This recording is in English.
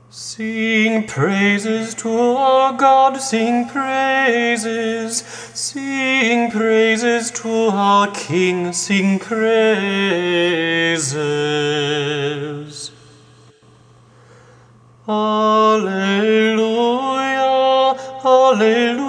Sing praises to our God, sing praises to our King, sing praises. Alleluia, alleluia.